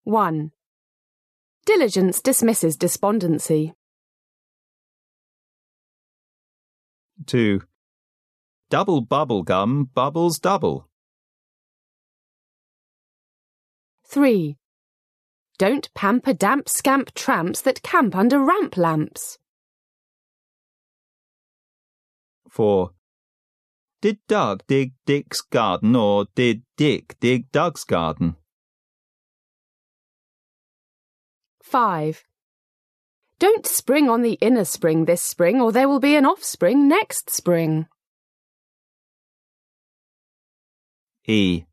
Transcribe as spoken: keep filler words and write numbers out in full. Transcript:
one. Diligence dismisses despondency. two. Double bubble gum bubbles double. three. Don't pamper damp scamp tramps that camp under ramp lamps. four. Did Doug dig Dick's garden or did Dick dig Doug's garden? five. Don't spring on the inner spring this spring, or there will be an offspring next spring. E.